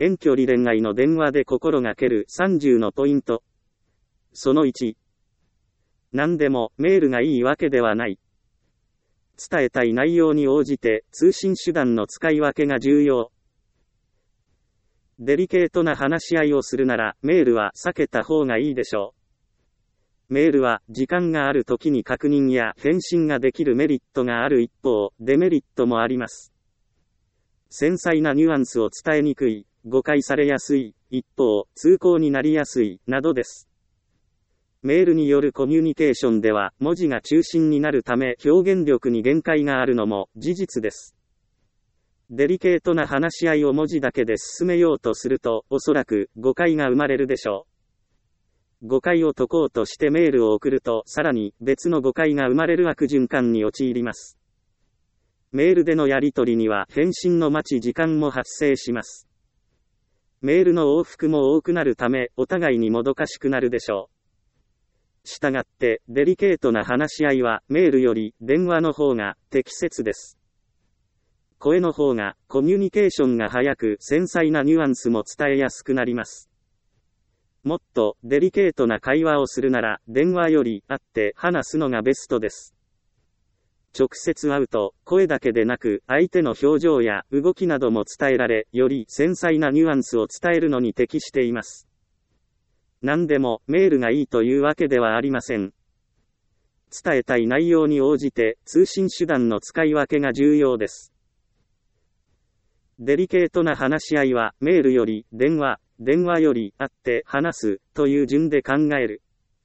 遠距離恋愛の電話で心がける30のポイント。その1。何でもメールがいいわけではない。伝えたい内容に応じて通信手段の使い分けが重要。デリケートな話し合いをするならメールは避けた方がいいでしょう。メールは時間がある時に確認や返信ができるメリットがある一方、デメリットもあります。繊細なニュアンスを伝えにくい、誤解されやすい、一方、通行になりやすい、などです。メールによるコミュニケーションでは文字が中心になるため表現力に限界があるのも事実です。デリケートな話し合いを文字だけで進めようとすると、おそらく誤解が生まれるでしょう。誤解を解こうとしてメールを送ると、さらに別の誤解が生まれる悪循環に陥ります。メールでのやり取りには返信の待ち時間も発生します。メールの往復も多くなるため、お互いにもどかしくなるでしょう。したがって、デリケートな話し合いはメールより電話の方が適切です。声の方がコミュニケーションが早く繊細なニュアンスも伝えやすくなります。もっとデリケートな会話をするなら電話より会って話すのがベストです。直接会うと声だけでなく相手の表情や動きなども伝えられ、より繊細なニュアンスを伝えるのに適しています。何でもメールがいいというわけではありません。伝えたい内容に応じて通信手段の使い分けが重要です。デリケートな話し合いはメールより電話より会って話すという順で考える。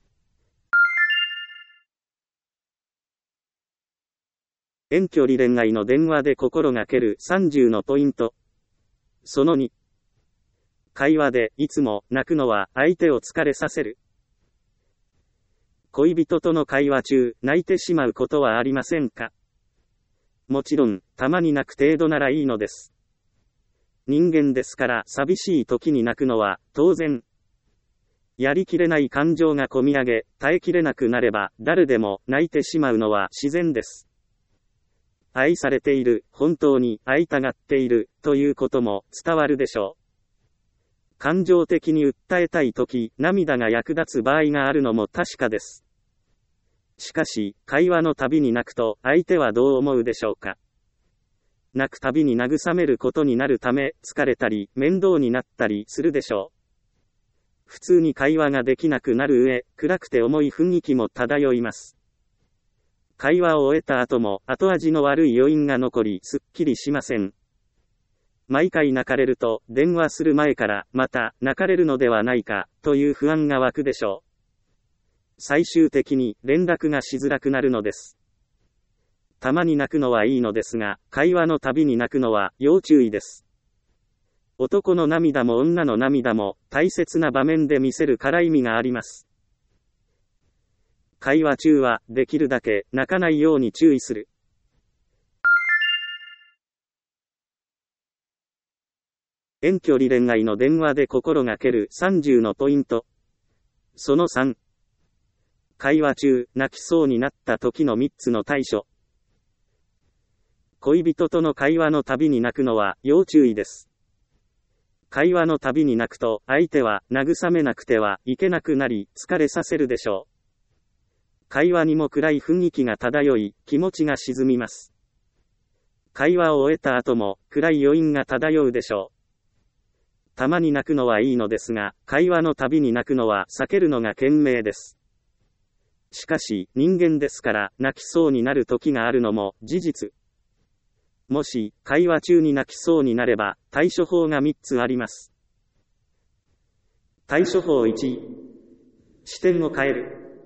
遠距離恋愛の電話で心がける30のポイント。その2。会話でいつも泣くのは相手を疲れさせる。恋人との会話中、泣いてしまうことはありませんか？もちろん、たまに泣く程度ならいいのです。人間ですから寂しい時に泣くのは当然。やりきれない感情がこみ上げ、耐えきれなくなれば誰でも泣いてしまうのは自然です。愛されている、本当に会いたがっているということも伝わるでしょう。感情的に訴えたい時、涙が役立つ場合があるのも確かです。しかし、会話のたびに泣くと相手はどう思うでしょうか。泣くたびに慰めることになるため、疲れたり、面倒になったりするでしょう。普通に会話ができなくなる上、暗くて重い雰囲気も漂います。会話を終えた後も、後味の悪い余韻が残り、すっきりしません。毎回泣かれると、電話する前から、また、泣かれるのではないか、という不安が湧くでしょう。最終的に、連絡がしづらくなるのです。たまに泣くのはいいのですが、会話のたびに泣くのは要注意です。男の涙も女の涙も大切な場面で見せるから意味があります。会話中はできるだけ泣かないように注意する。遠距離恋愛の電話で心がける30のポイント。その3。会話中泣きそうになった時の3つの対処。恋人との会話のたびに泣くのは要注意です。会話のたびに泣くと相手は慰めなくてはいけなくなり疲れさせるでしょう。会話にも暗い雰囲気が漂い気持ちが沈みます。会話を終えた後も暗い余韻が漂うでしょう。たまに泣くのはいいのですが、会話のたびに泣くのは避けるのが賢明です。しかし人間ですから泣きそうになる時があるのも事実。もし、会話中に泣きそうになれば、対処法が3つあります。対処法1、視点を変える。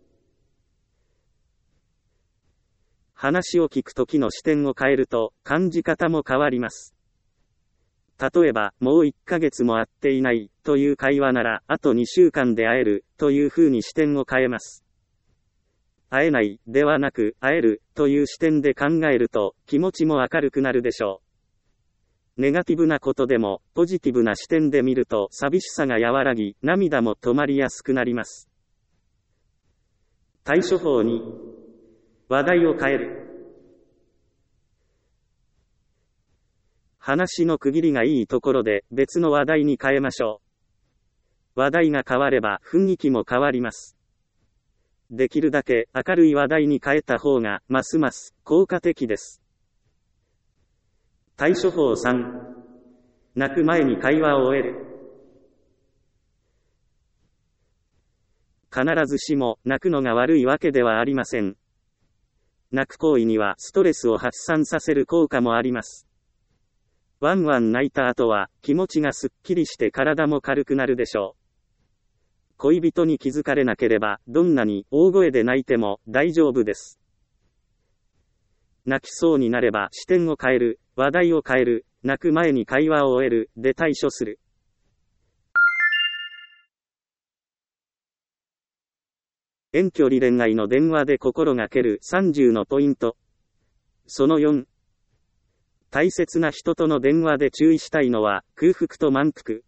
話を聞くときの視点を変えると、感じ方も変わります。例えば、もう1ヶ月も会っていない、という会話なら、あと2週間で会える、という風に視点を変えます。会えないではなく会えるという視点で考えると気持ちも明るくなるでしょう。ネガティブなことでもポジティブな視点で見ると寂しさが和らぎ涙も止まりやすくなります。対処法2、話題を変える。 話の区切りがいいところで別の話題に変えましょう。話題が変われば雰囲気も変わります。できるだけ明るい話題に変えた方がますます効果的です。対処法3。泣く前に会話を終える。必ずしも泣くのが悪いわけではありません。泣く行為にはストレスを発散させる効果もあります。ワンワン泣いた後は気持ちがすっきりして体も軽くなるでしょう。恋人に気づかれなければどんなに大声で泣いても大丈夫です。泣きそうになれば視点を変える、話題を変える、泣く前に会話を終えるで対処する。遠距離恋愛の電話で心がける30のポイント。その4。大切な人との電話で注意したいのは空腹と満腹。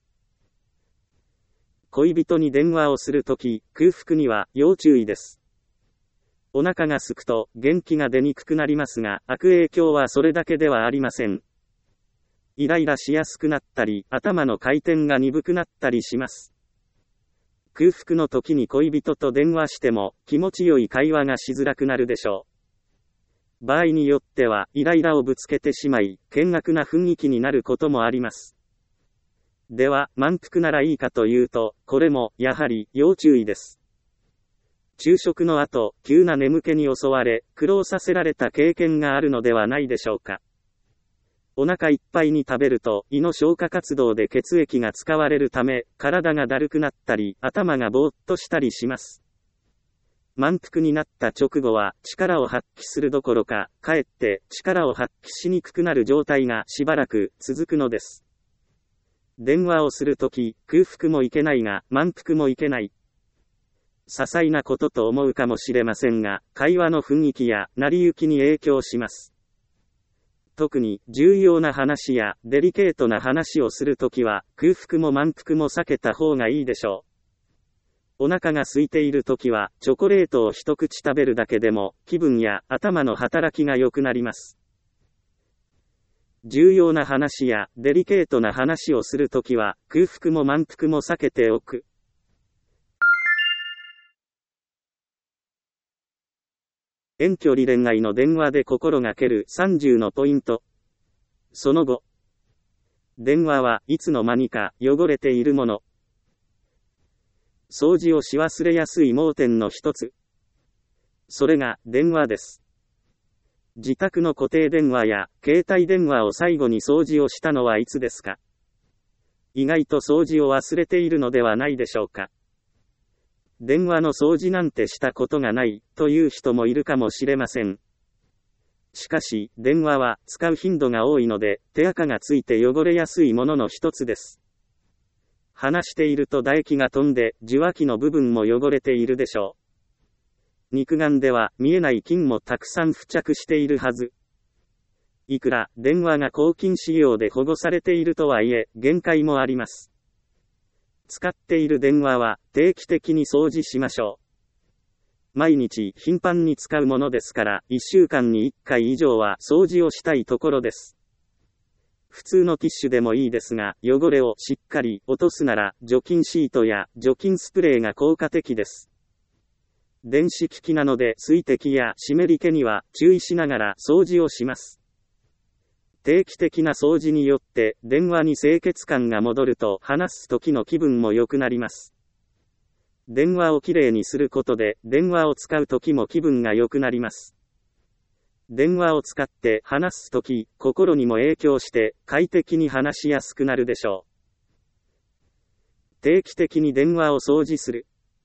恋人に電話をするとき、空腹には要注意です。お腹が空くと元気が出にくくなりますが、悪影響はそれだけではありません。イライラしやすくなったり、頭の回転が鈍くなったりします。空腹の時に恋人と電話しても気持ちよい会話がしづらくなるでしょう。場合によってはイライラをぶつけてしまい、険悪な雰囲気になることもあります。では、満腹ならいいかというと、これもやはり要注意です。昼食の後、急な眠気に襲われ、苦労させられた経験があるのではないでしょうか。お腹いっぱいに食べると胃の消化活動で血液が使われるため、体がだるくなったり、頭がぼーっとしたりします。満腹になった直後は力を発揮するどころか、かえって力を発揮しにくくなる状態がしばらく続くのです。電話をするとき、空腹もいけないが、満腹もいけない。些細なことと思うかもしれませんが、会話の雰囲気や成り行きに影響します。特に重要な話やデリケートな話をするときは空腹も満腹も避けた方がいいでしょう。お腹が空いているときはチョコレートを一口食べるだけでも気分や頭の働きが良くなります。重要な話やデリケートな話をするときは空腹も満腹も避けておく。遠距離恋愛の電話で心がける30のポイント。その後。電話はいつの間にか汚れているもの。掃除をし忘れやすい盲点の一つ。それが電話です。自宅の固定電話や携帯電話を最後に掃除をしたのはいつですか？意外と掃除を忘れているのではないでしょうか。電話の掃除なんてしたことがないという人もいるかもしれません。しかし、電話は使う頻度が多いので、手垢がついて汚れやすいものの一つです。話していると唾液が飛んで、受話器の部分も汚れているでしょう。肉眼では見えない菌もたくさん付着しているはず。いくら電話が抗菌仕様で保護されているとはいえ、限界もあります。使っている電話は定期的に掃除しましょう。毎日頻繁に使うものですから1週間に1回以上は掃除をしたいところです。普通のティッシュでもいいですが、汚れをしっかり落とすなら除菌シートや除菌スプレーが効果的です。電子機器なので水滴や湿り気には注意しながら掃除をします。定期的な掃除によって電話に清潔感が戻ると話す時の気分も良くなります。電話をきれいにすることで電話を使う時も気分が良くなります。電話を使って話す時、心にも影響して快適に話しやすくなるでしょう。定期的に電話を掃除する。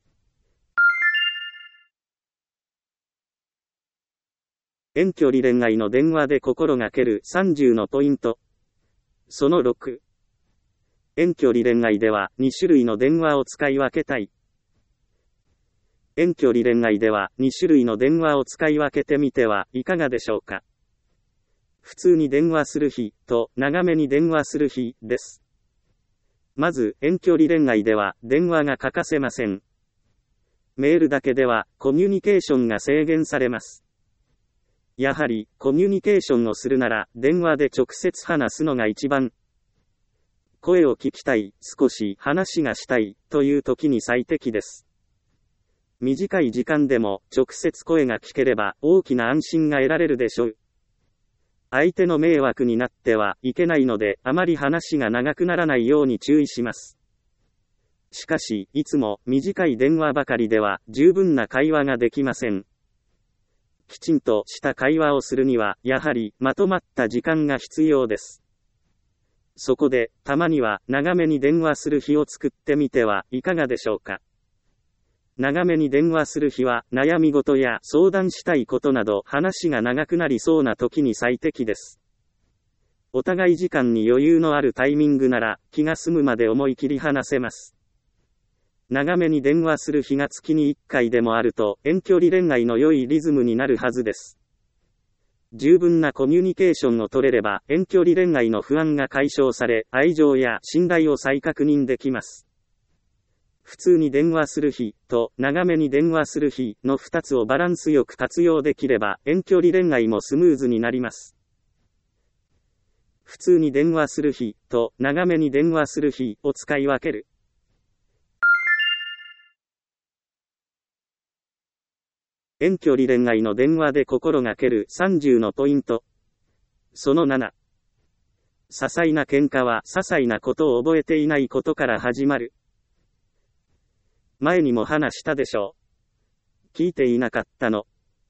遠距離恋愛の電話で心がける30のポイント。その6。遠距離恋愛では2種類の電話を使い分けたい。遠距離恋愛では2種類の電話を使い分けてみてはいかがでしょうか。普通に電話する日と長めに電話する日です。まず遠距離恋愛では電話が欠かせません。メールだけではコミュニケーションが制限されます。 やはり、コミュニケーションをするなら、電話で直接話すのが一番。声を聞きたい、少し話がしたい、という時に最適です。短い時間でも、直接声が聞ければ、大きな安心が得られるでしょう。相手の迷惑になってはいけないので、あまり話が長くならないように注意します。しかし、いつも短い電話ばかりでは十分な会話ができません。きちんとした会話をするには、やはりまとまった時間が必要です。そこで、たまには長めに電話する日を作ってみてはいかがでしょうか。長めに電話する日は、悩み事や相談したいことなど話が長くなりそうな時に最適です。お互い時間に余裕のあるタイミングなら、気が済むまで思い切り話せます。長めに電話する日が月に1回でもあると、遠距離恋愛の良いリズムになるはずです。十分なコミュニケーションを取れれば、遠距離恋愛の不安が解消され、愛情や信頼を再確認できます。普通に電話する日と長めに電話する日の2つをバランスよく活用できれば、遠距離恋愛もスムーズになります。普通に電話する日と長めに電話する日を使い分ける。遠距離恋愛の電話で心がける30のポイント。その7。些細な喧嘩は些細なことを覚えていないことから始まる。前にも話したでしょう。聞いていなかったの。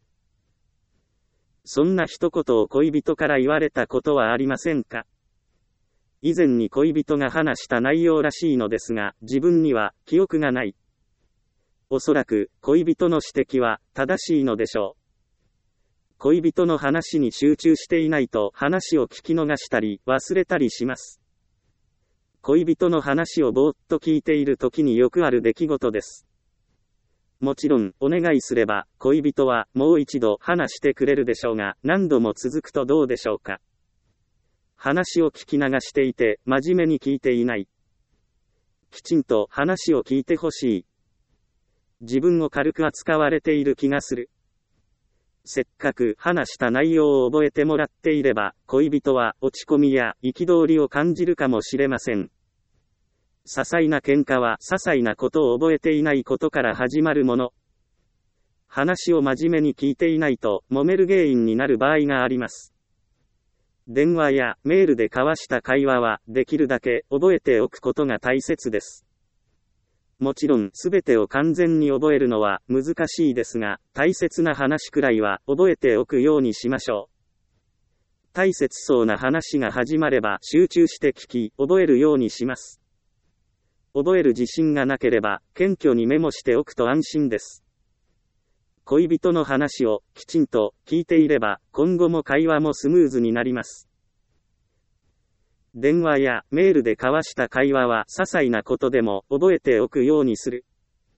そんな一言を恋人から言われたことはありませんか？以前に恋人が話した内容らしいのですが、自分には記憶がない。おそらく、恋人の指摘は正しいのでしょう。恋人の話に集中していないと話を聞き逃したり忘れたりします。恋人の話をぼーっと聞いている時によくある出来事です。もちろん、お願いすれば、恋人はもう一度話してくれるでしょうが、何度も続くとどうでしょうか。話を聞き流していて、真面目に聞いていない。きちんと話を聞いてほしい。自分を軽く扱われている気がする。せっかく話した内容を覚えてもらっていれば、恋人は落ち込みや憤りを感じるかもしれません。些細な喧嘩は些細なことを覚えていないことから始まるもの。話を真面目に聞いていないと揉める原因になる場合があります。電話やメールで交わした会話はできるだけ覚えておくことが大切です。もちろんすべてを完全に覚えるのは難しいですが、大切な話くらいは覚えておくようにしましょう。大切そうな話が始まれば集中して聞き、覚えるようにします。覚える自信がなければ、謙虚にメモしておくと安心です。恋人の話をきちんと聞いていれば、今後も会話もスムーズになります。電話やメールで交わした会話は些細なことでも覚えておくようにする。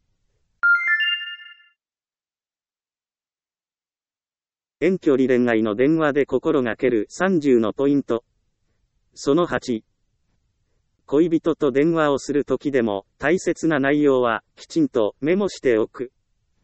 遠距離恋愛の電話で心がける30のポイント。その8。恋人と電話をするときでも大切な内容はきちんとメモしておく。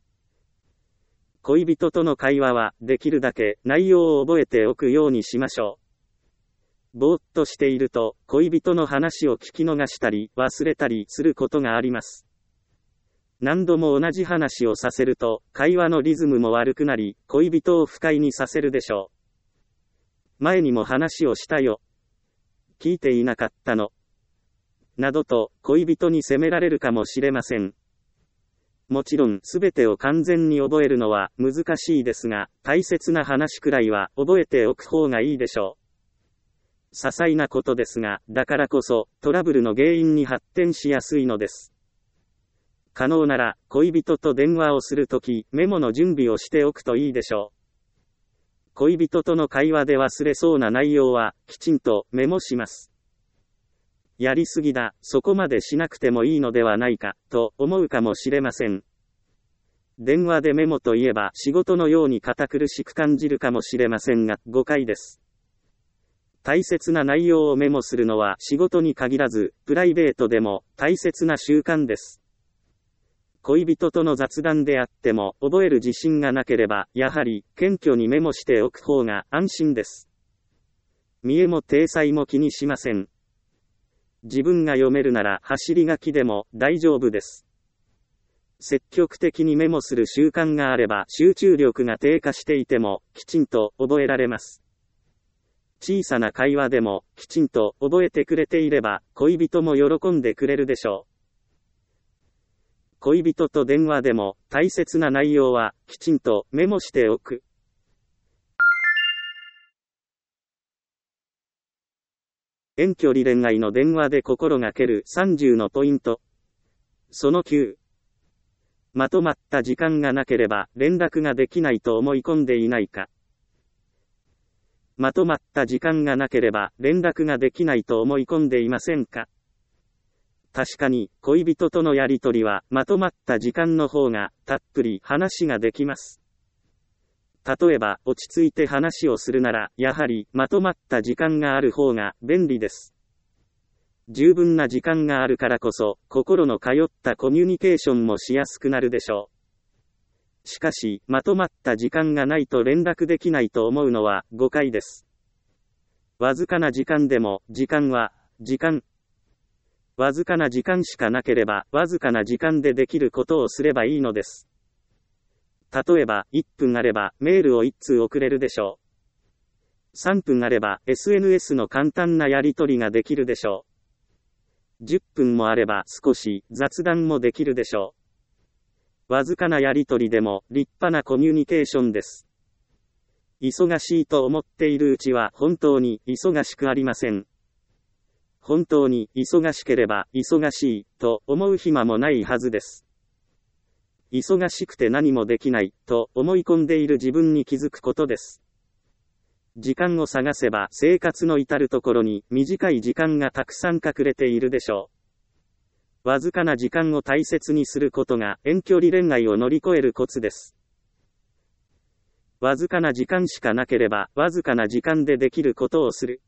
恋人との会話はできるだけ内容を覚えておくようにしましょう。ぼーっとしていると、恋人の話を聞き逃したり、忘れたりすることがあります。何度も同じ話をさせると、会話のリズムも悪くなり、恋人を不快にさせるでしょう。前にも話をしたよ。聞いていなかったの。などと、恋人に責められるかもしれません。もちろん、すべてを完全に覚えるのは難しいですが、大切な話くらいは覚えておく方がいいでしょう。些細なことですが、だからこそ、トラブルの原因に発展しやすいのです。可能なら、恋人と電話をするとき、メモの準備をしておくといいでしょう。恋人との会話で忘れそうな内容は、きちんとメモします。やりすぎだ、そこまでしなくてもいいのではないか、と思うかもしれません。電話でメモといえば仕事のように堅苦しく感じるかもしれませんが、誤解です。大切な内容をメモするのは仕事に限らず、プライベートでも大切な習慣です。 恋人との雑談であっても覚える自信がなければ、やはり謙虚にメモしておく方が安心です。見栄も体裁も気にしません。自分が読めるなら走り書きでも大丈夫です。積極的にメモする習慣があれば集中力が低下していてもきちんと覚えられます。小さな会話でもきちんと覚えてくれていれば恋人も喜んでくれるでしょう。恋人と電話でも大切な内容はきちんとメモしておく。遠距離恋愛の電話で心がける30のポイント。その9。まとまった時間がなければ連絡ができないと思い込んでいないか。まとまった時間がなければ連絡ができないと思い込んでいませんか。確かに恋人とのやりとりはまとまった時間の方がたっぷり話ができます。例えば落ち着いて話をするならやはりまとまった時間がある方が便利です。十分な時間があるからこそ心の通ったコミュニケーションもしやすくなるでしょう。しかしまとまった時間がないと連絡できないと思うのは誤解です。わずかな時間でも時間は時間。わずかな時間しかなければわずかな時間でできることをすればいいのです。例えば1分あればメールを1通送れるでしょう。3分あれば SNS の簡単なやり取りができるでしょう。10分もあれば少し雑談もできるでしょう。わずかなやり取りでも立派なコミュニケーションです。忙しいと思っているうちは本当に忙しくありません。本当に忙しければ忙しいと思う暇もないはずです。忙しくて何もできないと思い込んでいる自分に気づくことです。時間を探せば生活の至るところに短い時間がたくさん隠れているでしょう。わずかな時間を大切にすることが遠距離恋愛を乗り越えるコツです。わずかな時間しかなければわずかな時間でできることをする。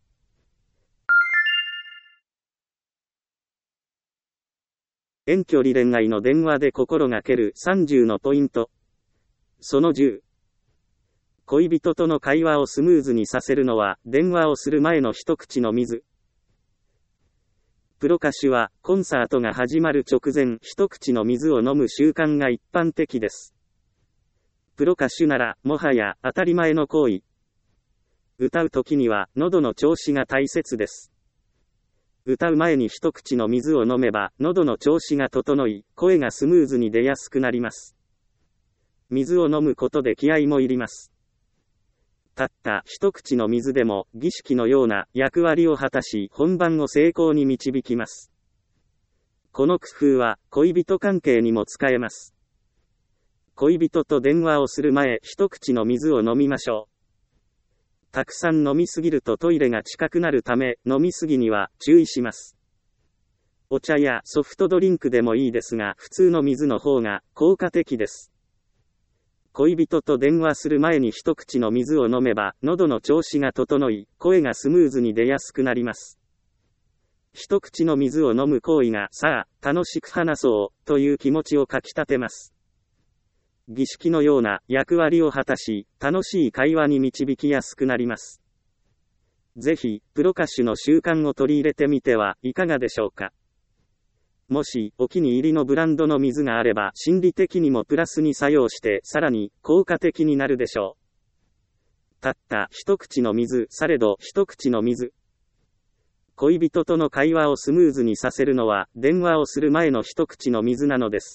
遠距離恋愛の電話で心がける30のポイント。その10。恋人との会話をスムーズにさせるのは電話をする前の一口の水。プロ歌手はコンサートが始まる直前一口の水を飲む習慣が一般的です。プロ歌手ならもはや当たり前の行為。歌う時には喉の調子が大切です。歌う前に一口の水を飲めば喉の調子が整い、声がスムーズに出やすくなります。水を飲むことで気合もいります。たった一口の水でも儀式のような役割を果たし本番を成功に導きます。この工夫は恋人関係にも使えます。恋人と電話をする前一口の水を飲みましょう。たくさん飲みすぎるとトイレが近くなるため飲みすぎには注意します。お茶やソフトドリンクでもいいですが普通の水の方が効果的です。恋人と電話する前に一口の水を飲めば喉の調子が整い声がスムーズに出やすくなります。一口の水を飲む行為がさあ楽しく話そうという気持ちをかきたてます。儀式のような役割を果たし、楽しい会話に導きやすくなります。ぜひ、プロ歌手の習慣を取り入れてみてはいかがでしょうか。もし、お気に入りのブランドの水があれば、心理的にもプラスに作用して、さらに効果的になるでしょう。たった一口の水、されど一口の水。恋人との会話をスムーズにさせるのは、電話をする前の一口の水なのです。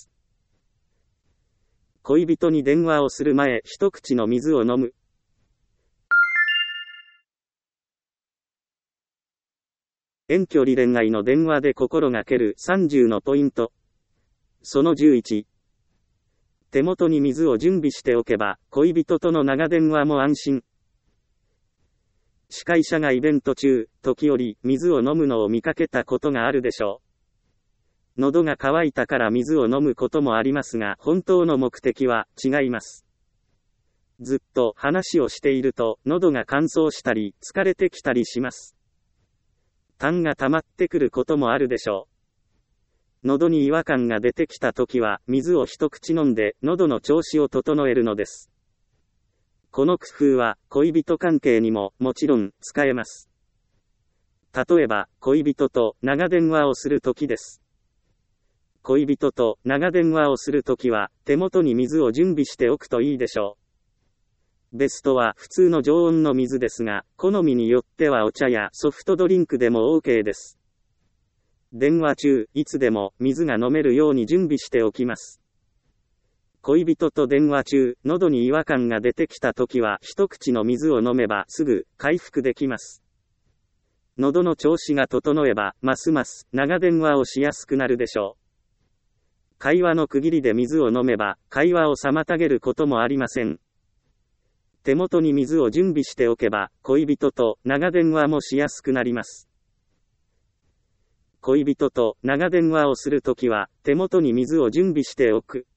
恋人に電話をする前、一口の水を飲む。遠距離恋愛の電話で心がける30のポイント。その11。手元に水を準備しておけば、恋人との長電話も安心。司会者がイベント中、時折、水を飲むのを見かけたことがあるでしょう。喉が渇いたから水を飲むこともありますが、本当の目的は違います。ずっと話をしていると、喉が乾燥したり、疲れてきたりします。痰が溜まってくることもあるでしょ喉に違和感が出てきたときは、水を一口飲んで、喉の調子を整えるのです。この工夫は、恋人関係にも、もちろん、使えます。例えば、恋人と長電話をするときです。恋人と長電話をするときは、手元に水を準備しておくといいでしょう。ベストは普通の常温の水ですが、好みによってはお茶やソフトドリンクでも OK です。電話中、いつでも水が飲めるように準備しておきます。恋人と電話中、喉に違和感が出てきたときは、一口の水を飲めばすぐ回復できます。喉の調子が整えば、ますます長電話をしやすくなるでしょう。会話の区切りで水を飲めば、会話を妨げることもありません。手元に水を準備しておけば、恋人と長電話もしやすくなります。恋人と長電話をするときは、手元に水を準備しておく。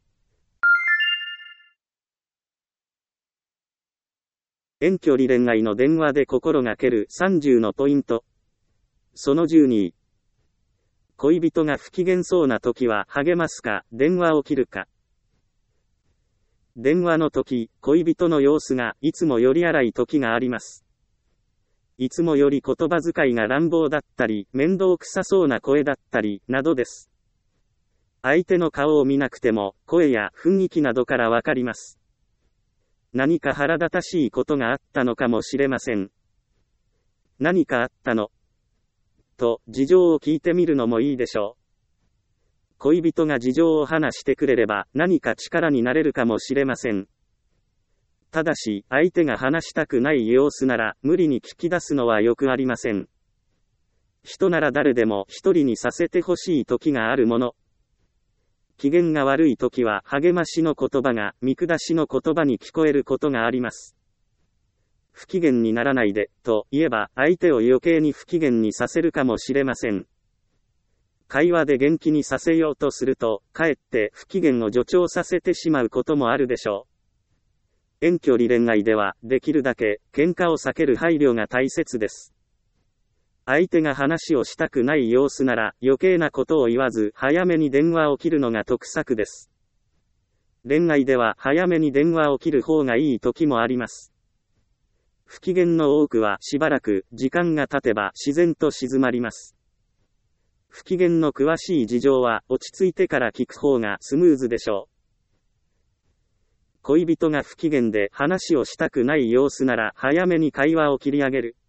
遠距離恋愛の電話で心がける30のポイント。その12。恋人が不機嫌そうな時は励ますか、電話を切るか。電話の時、恋人の様子がいつもより荒い時があります。いつもより言葉遣いが乱暴だったり、面倒くさそうな声だったり、などです。相手の顔を見なくても、声や雰囲気などからわかります。何か腹立たしいことがあったのかもしれません。何かあったの？と、事情を聞いてみるのもいいでしょう。恋人が事情を話してくれれば、何か力になれるかもしれません。ただし、相手が話したくない様子なら、無理に聞き出すのはよくありません。人なら誰でも一人にさせてほしい時があるもの。機嫌が悪い時は励ましの言葉が見下しの言葉に聞こえることがあります。不機嫌にならないで、と言えば相手を余計に不機嫌にさせるかもしれません。会話で元気にさせようとすると、かえって不機嫌を助長させてしまうこともあるでしょう。遠距離恋愛では、できるだけ喧嘩を避ける配慮が大切です。相手が話をしたくない様子なら、余計なことを言わず、早めに電話を切るのが得策です。恋愛では早めに電話を切る方がいい時もあります。不機嫌の多くはしばらく時間が経てば自然と静まります。不機嫌の詳しい事情は落ち着いてから聞く方がスムーズでしょう。恋人が不機嫌で話をしたくない様子なら早めに会話を切り上げる。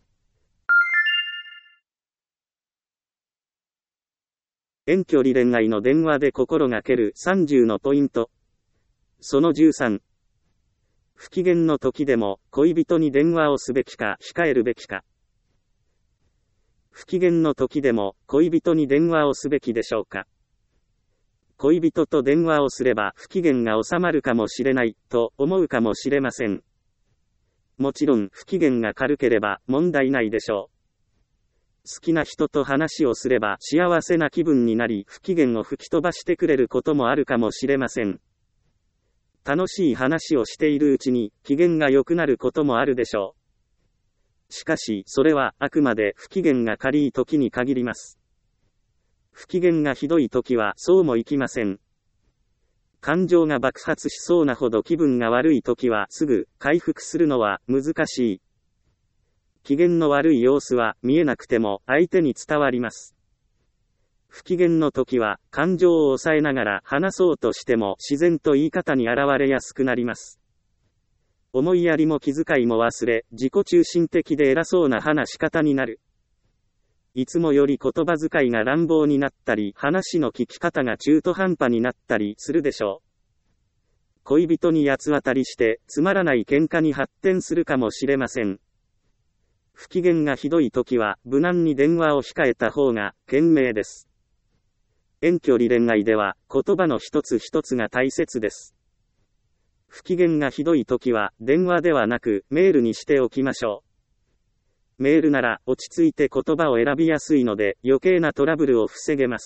遠距離恋愛の電話で心がける30のポイント。その13。不機嫌の時でも恋人に電話をすべきか控えるべきか。不機嫌の時でも恋人に電話をすべきでしょうか。恋人と電話をすれば不機嫌が収まるかもしれないと思うかもしれません。もちろん不機嫌が軽ければ問題ないでしょう。好きな人と話をすれば幸せな気分になり不機嫌を吹き飛ばしてくれることもあるかもしれません。楽しい話をしているうちに機嫌が良くなることもあるでしょう。しかしそれはあくまで不機嫌が軽い時に限ります。不機嫌がひどい時はそうもいきません。感情が爆発しそうなほど気分が悪い時はすぐ回復するのは難しい。機嫌の悪い様子は見えなくても相手に伝わります。不機嫌の時は感情を抑えながら話そうとしても自然と言い方に現れやすくなります。思いやりも気遣いも忘れ、自己中心的で偉そうな話し方になる。いつもより言葉遣いが乱暴になったり、話の聞き方が中途半端になったりするでしょう。恋人に八つ当たりしてつまらない喧嘩に発展するかもしれません。不機嫌がひどい時は無難に電話を控えた方が賢明です。遠距離恋愛では言葉の一つ一つが大切です。不機嫌がひどい時は電話ではなくメールにしておきましょう。メールなら落ち着いて言葉を選びやすいので余計なトラブルを防げます。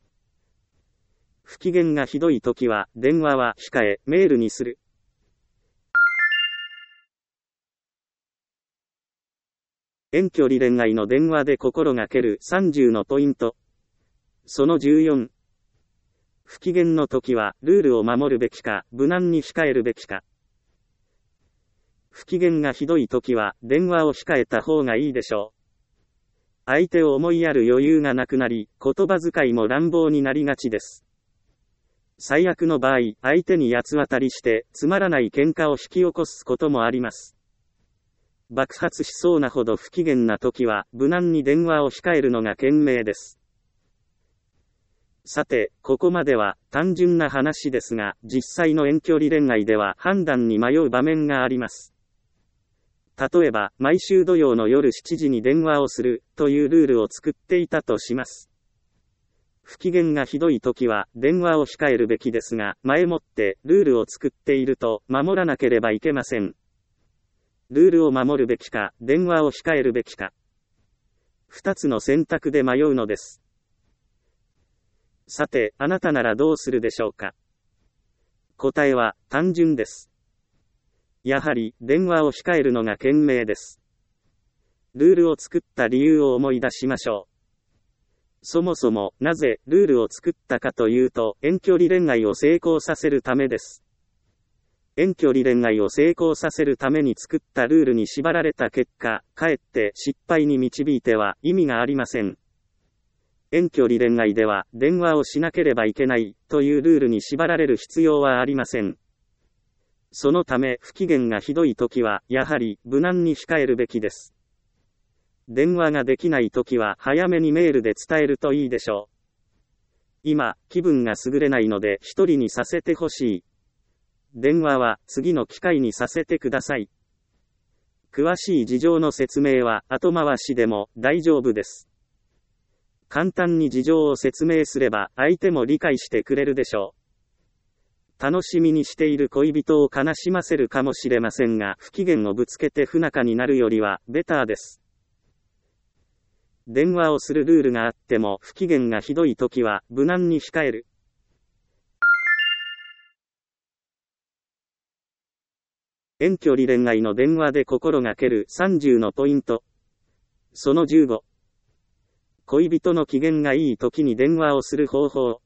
不機嫌がひどい時は電話は控えメールにする。遠距離恋愛の電話で心がける30のポイント。 その14。不機嫌の時は、ルールを守るべきか、無難に控えるべきか。不機嫌がひどい時は、電話を控えた方がいいでしょう。相手を思いやる余裕がなくなり、言葉遣いも乱暴になりがちです。最悪の場合、相手に八つ当たりして、つまらない喧嘩を引き起こすこともあります。爆発しそうなほど不機嫌な時は、無難に電話を控えるのが賢明です。さて、ここまでは単純な話ですが、実際の遠距離恋愛では判断に迷う場面があります。例えば、毎週土曜の夜7時に電話をするというルールを作っていたとします。不機嫌がひどい時は電話を控えるべきですが、前もってルールを作っていると守らなければいけません。ルールを守るべきか、電話を控えるべきか。二つの選択で迷うのです。さて、あなたならどうするでしょうか。答えは単純です。やはり、電話を控えるのが賢明です。ルールを作った理由を思い出しましょう。そもそも、なぜ、ルールを作ったかというと、遠距離恋愛を成功させるためです。遠距離恋愛を成功させるために作ったルールに縛られた結果、かえって失敗に導いては意味がありません。遠距離恋愛では、電話をしなければいけないというルールに縛られる必要はありません。そのため、不機嫌がひどいときは、やはり、無難に控えるべきです。電話ができないときは、早めにメールで伝えるといいでしょう。今、気分が優れないので、一人にさせてほしい。電話は、次の機会にさせてください。詳しい事情の説明は、後回しでも、大丈夫です。簡単に事情を説明すれば、相手も理解してくれるでしょう。楽しみにしている恋人を悲しませるかもしれませんが、不機嫌をぶつけて不仲になるよりは、ベターです。電話をするルールがあっても、不機嫌がひどいときは、無難に控える。遠距離恋愛の電話で心がける30のポイント。その15。恋人の機嫌がいいときに電話をする方法。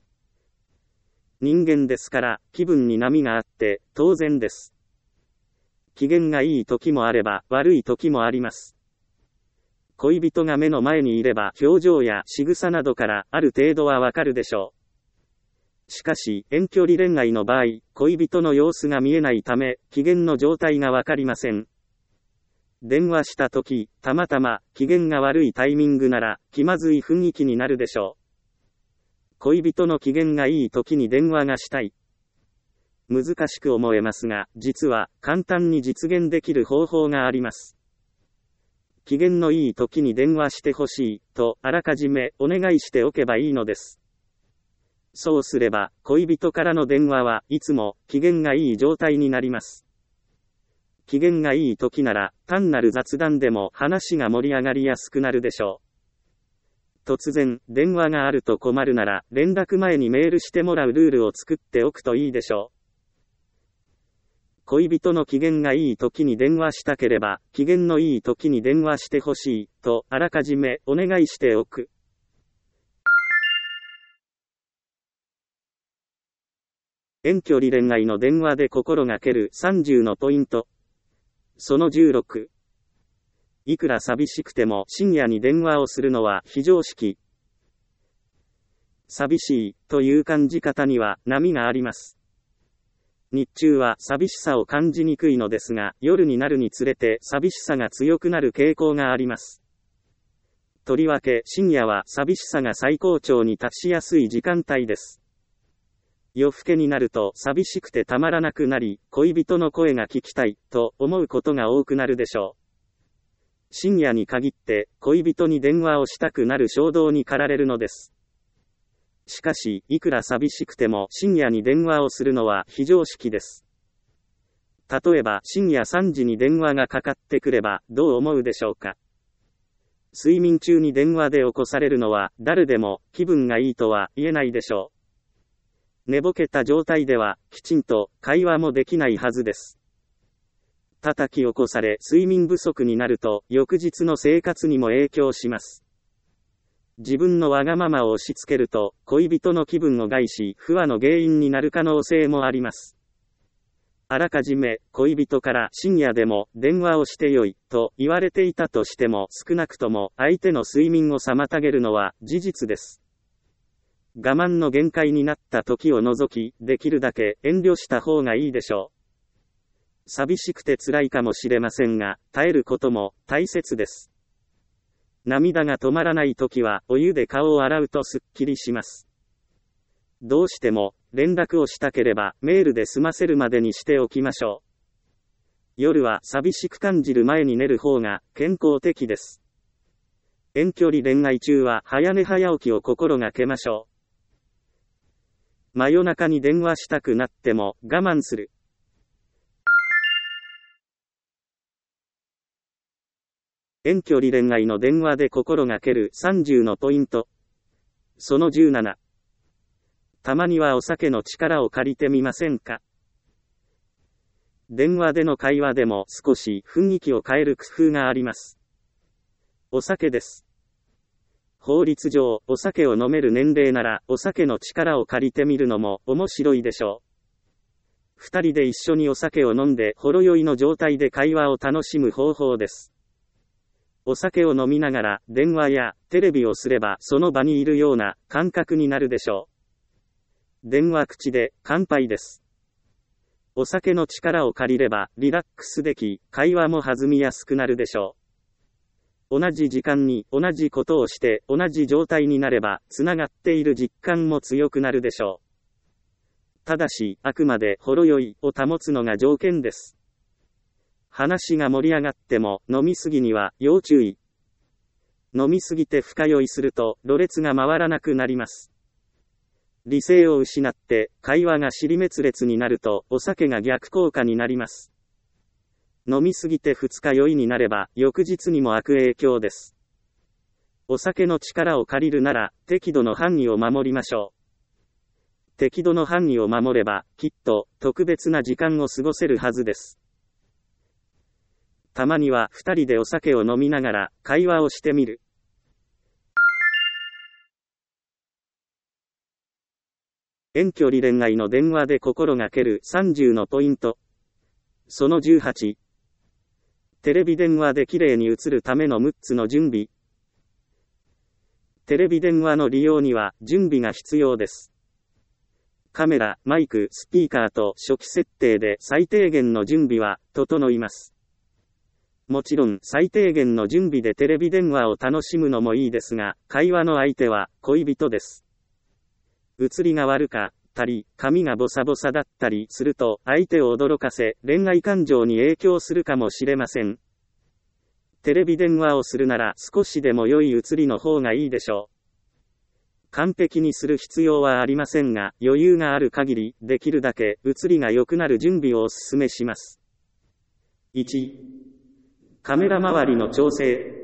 人間ですから、気分に波があって、当然です。機嫌がいい時もあれば、悪い時もあります。恋人が目の前にいれば、表情や仕草などから、ある程度はわかるでしょう。しかし、遠距離恋愛の場合、恋人の様子が見えないため、機嫌の状態がわかりません。電話した時、たまたま、機嫌が悪いタイミングなら、気まずい雰囲気になるでしょう。恋人の機嫌がいい時に電話がしたい。難しく思えますが、実は簡単に実現できる方法があります。機嫌のいい時に電話してほしいとあらかじめお願いしておけばいいのです。そうすれば、恋人からの電話はいつも機嫌がいい状態になります。機嫌がいい時なら、単なる雑談でも話が盛り上がりやすくなるでしょう。突然、電話があると困るなら、連絡前にメールしてもらうルールを作っておくといいでしょう。恋人の機嫌がいい時に電話したければ、機嫌のいい時に電話してほしい、とあらかじめお願いしておく。遠距離恋愛の電話で心がける30のポイント。その16。いくら寂しくても深夜に電話をするのは非常識。寂しいという感じ方には波があります。日中は寂しさを感じにくいのですが、夜になるにつれて寂しさが強くなる傾向があります。とりわけ深夜は寂しさが最高潮に達しやすい時間帯です。夜更けになると寂しくてたまらなくなり、恋人の声が聞きたいと思うことが多くなるでしょう。深夜に限って恋人に電話をしたくなる衝動に駆られるのです。しかし、いくら寂しくても深夜に電話をするのは非常識です。例えば深夜3時に電話がかかってくればどう思うでしょうか。睡眠中に電話で起こされるのは誰でも気分がいいとは言えないでしょう。寝ぼけた状態ではきちんと会話もできないはずです。叩き起こされ睡眠不足になると翌日の生活にも影響します。 自分のわがままを押し付けると、恋人の気分を害し、不和の原因になる可能性もあります。あらかじめ、恋人から深夜でも電話をしてよい、と言われていたとしても少なくとも相手の睡眠を妨げるのは事実です。我慢の限界になった時を除き、できるだけ遠慮した方がいいでしょう。寂しくて辛いかもしれませんが、耐えることも大切です。涙が止まらない時は、お湯で顔を洗うとすっきりします。どうしても、連絡をしたければ、メールで済ませるまでにしておきましょう。夜は寂しく感じる前に寝る方が健康的です。遠距離恋愛中は早寝早起きを心がけましょう。真夜中に電話したくなっても我慢する。遠距離恋愛の電話で心がける30のポイント。その17。たまにはお酒の力を借りてみませんか？電話での会話でも少し雰囲気を変える工夫があります。お酒です。法律上、お酒を飲める年齢なら、お酒の力を借りてみるのも面白いでしょう。二人で一緒にお酒を飲んで、ほろ酔いの状態で会話を楽しむ方法です。お酒を飲みながら、電話やテレビをすれば、その場にいるような感覚になるでしょう。電話口で、乾杯です。お酒の力を借りれば、リラックスでき、会話も弾みやすくなるでしょう。同じ時間に、同じことをして、同じ状態になれば、つながっている実感も強くなるでしょう。ただし、あくまで、ほろ酔いを保つのが条件です。話が盛り上がっても、飲みすぎには、要注意。飲みすぎて深酔いすると、ろれつが回らなくなります。理性を失って、会話が尻滅裂になると、お酒が逆効果になります。飲みすぎて二日酔いになれば、翌日にも悪影響です。お酒の力を借りるなら、適度の範囲を守りましょう。適度の範囲を守れば、きっと、特別な時間を過ごせるはずです。たまには、二人でお酒を飲みながら、会話をしてみる。遠距離恋愛の電話で心がける30のポイント。その18。テレビ電話で綺麗に映るための6つの準備。テレビ電話の利用には準備が必要です。カメラ、マイク、スピーカーと初期設定で最低限の準備は整います。もちろん最低限の準備でテレビ電話を楽しむのもいいですが、会話の相手は恋人です。映りが悪かったり、髪がボサボサだったりすると、相手を驚かせ、恋愛感情に影響するかもしれません。テレビ電話をするなら少しでも良い映りの方がいいでしょう。完璧にする必要はありませんが、余裕がある限り、できるだけ映りが良くなる準備をお勧めします。1、カメラ周りの調整。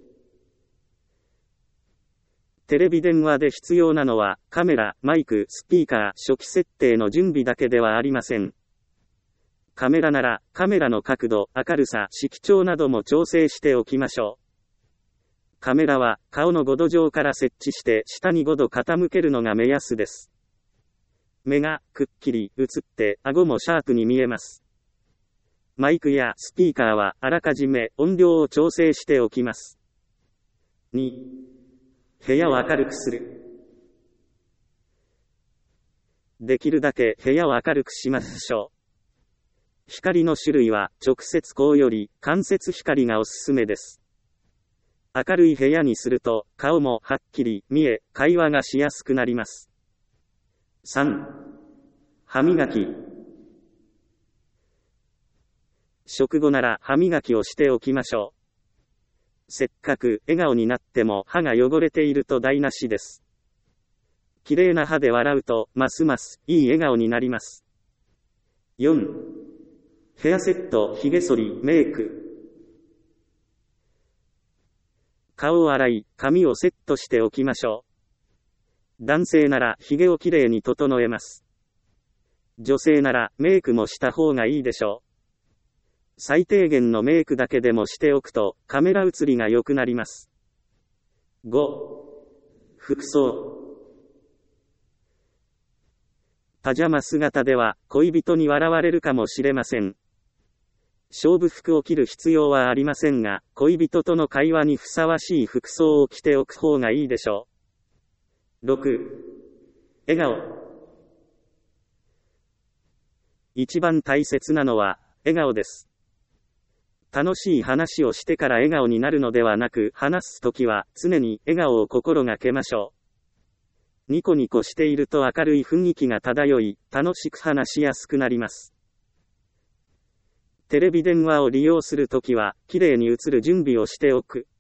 テレビ電話で必要なのは、カメラ、マイク、スピーカー、初期設定の準備だけではありません。カメラなら、カメラの角度、明るさ、色調なども調整しておきましょう。カメラは、顔の5度上から設置して、下に5度傾けるのが目安です。目が、くっきり、映って、顎もシャープに見えます。マイクやスピーカーは、あらかじめ、音量を調整しておきます。2、部屋を明るくする。できるだけ部屋を明るくしましょう。光の種類は直接光より間接光がおすすめです。明るい部屋にすると顔もはっきり見え、会話がしやすくなります。3、歯磨き。食後なら歯磨きをしておきましょう。せっかく笑顔になっても歯が汚れていると台無しです。綺麗な歯で笑うとますますいい笑顔になります。4、ヘアセット、髭剃り、メイク。顔を洗い、髪をセットしておきましょう。男性なら髭をきれいに整えます。女性ならメイクもした方がいいでしょう。最低限のメイクだけでもしておくと、カメラ写りが良くなります。5、 服装。パジャマ姿では恋人に笑われるかもしれません。勝負服を着る必要はありませんが、恋人との会話にふさわしい服装を着ておく方がいいでしょう。6. 笑顔。一番大切なのは、笑顔です。楽しい話をしてから笑顔になるのではなく、話すときは常に笑顔を心がけましょう。ニコニコしていると明るい雰囲気が漂い、楽しく話しやすくなります。テレビ電話を利用するときは、きれいに映る準備をしておく。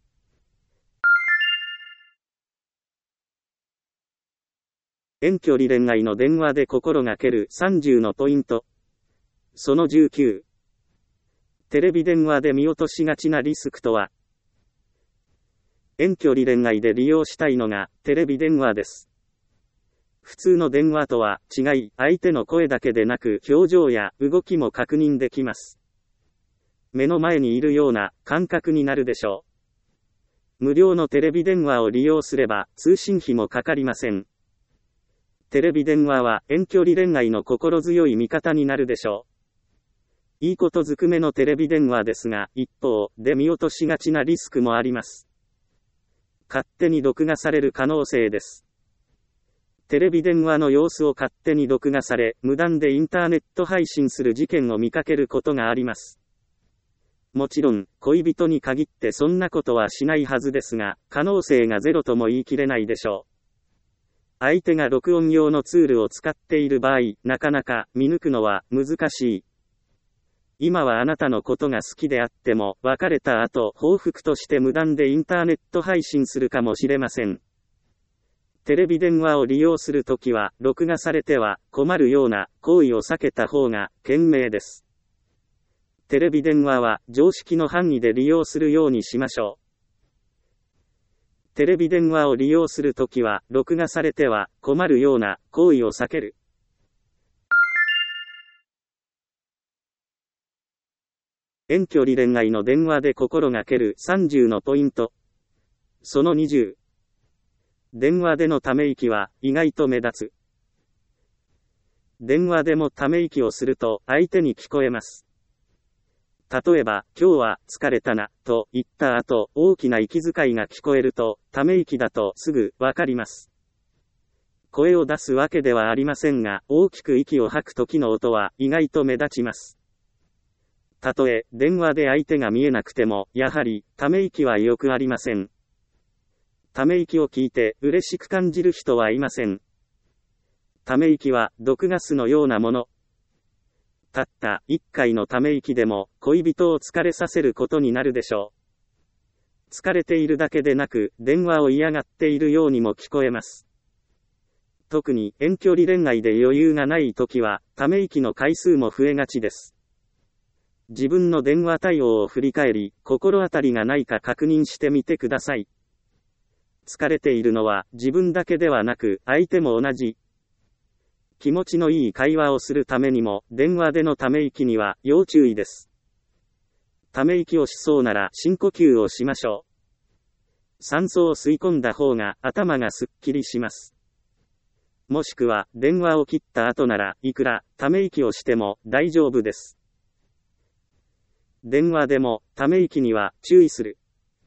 遠距離恋愛の電話で心がける30のポイント。その19。テレビ電話で見落としがちなリスクとは。遠距離恋愛で利用したいのがテレビ電話です。普通の電話とは違い、相手の声だけでなく表情や動きも確認できます。目の前にいるような感覚になるでしょう。無料のテレビ電話を利用すれば通信費もかかりません。テレビ電話は遠距離恋愛の心強い味方になるでしょう。いいことずくめのテレビ電話ですが、一方で見落としがちなリスクもあります。勝手に録画される可能性です。テレビ電話の様子を勝手に録画され、無断でインターネット配信する事件を見かけることがあります。もちろん、恋人に限ってそんなことはしないはずですが、可能性がゼロとも言い切れないでしょう。相手が録音用のツールを使っている場合、なかなか見抜くのは難しい。今はあなたのことが好きであっても、別れた後、報復として無断でインターネット配信するかもしれません。テレビ電話を利用するときは、録画されては困るような行為を避けた方が賢明です。テレビ電話は常識の範囲で利用するようにしましょう。テレビ電話を利用するときは、録画されては困るような行為を避ける。遠距離恋愛の電話で心がける30のポイント。その20。電話でのため息は意外と目立つ。電話でもため息をすると相手に聞こえます。例えば、今日は疲れたな、と言った後、大きな息遣いが聞こえると、ため息だとすぐわかります。声を出すわけではありませんが、大きく息を吐く時の音は意外と目立ちます。たとえ、電話で相手が見えなくても、やはり、ため息はよくありません。ため息を聞いて、嬉しく感じる人はいません。ため息は、毒ガスのようなもの。たった一回のため息でも、恋人を疲れさせることになるでしょう。疲れているだけでなく、電話を嫌がっているようにも聞こえます。特に、遠距離恋愛で余裕がないときは、ため息の回数も増えがちです。自分の電話対応を振り返り、心当たりがないか確認してみてください。疲れているのは自分だけではなく、相手も同じ。気持ちのいい会話をするためにも、電話でのため息には要注意です。ため息をしそうなら深呼吸をしましょう。酸素を吸い込んだ方が頭がすっきりします。もしくは、電話を切った後ならいくらため息をしても大丈夫です。電話でも、ため息には注意する。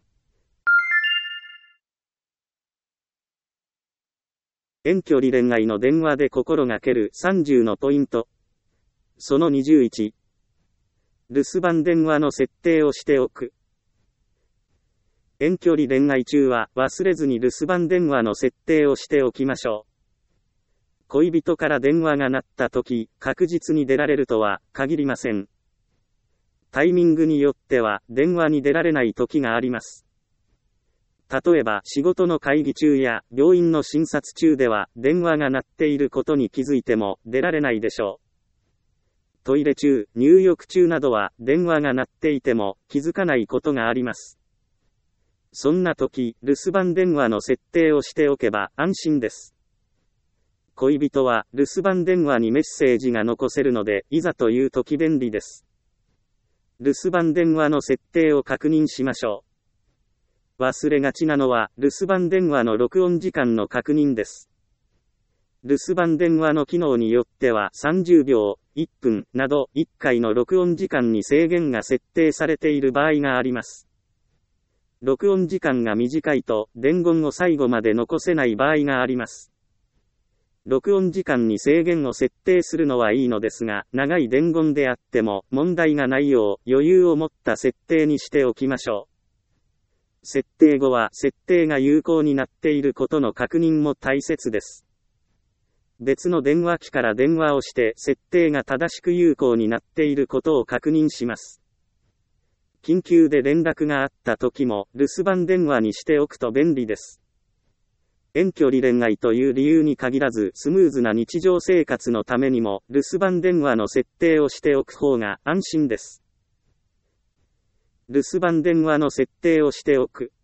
遠距離恋愛の電話で心がける30のポイント。その21。留守番電話の設定をしておく。遠距離恋愛中は忘れずに留守番電話の設定をしておきましょう。恋人から電話が鳴った時、確実に出られるとは限りません。タイミングによっては電話に出られない時があります。例えば仕事の会議中や病院の診察中では電話が鳴っていることに気づいても出られないでしょう。トイレ中、入浴中などは電話が鳴っていても気づかないことがあります。そんな時、留守番電話の設定をしておけば安心です。恋人は留守番電話にメッセージが残せるので、いざという時便利です。留守番電話の設定を確認しましょ忘れがちなのは、留守番電話の録音時間の確認です。留守番電話の機能によっては30秒、1分など1回の録音時間に制限が設定されている場合があります。録音時間が短いと伝言を最後まで残せない場合があります。録音時間に制限を設定するのはいいのですが、長い伝言であっても問題がないよう余裕を持った設定にしておきましょう。設定後は設定が有効になっていることの確認も大切です。別の電話機から電話をして設定が正しく有効になっていることを確認します。緊急で連絡があった時も留守番電話にしておくと便利です。遠距離恋愛という理由に限らずスムーズな日常生活のためにも留守番電話の設定をしておく方が安心です。留守番電話の設定をしておく。